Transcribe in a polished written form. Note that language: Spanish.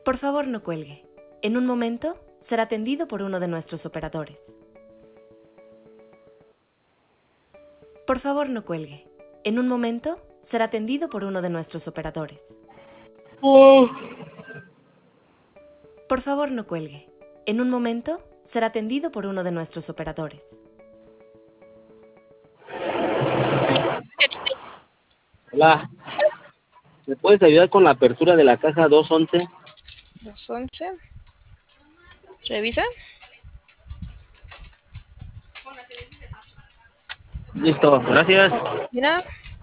Por favor, no cuelgue. En un momento será atendido por uno de nuestros operadores. Por favor, no cuelgue. En un momento será atendido por uno de nuestros operadores. Por favor, no cuelgue. En un momento será atendido por uno de nuestros operadores. Hola, ¿me puedes ayudar con la apertura de la caja 211? 211. Revisa. Listo, gracias. Mira.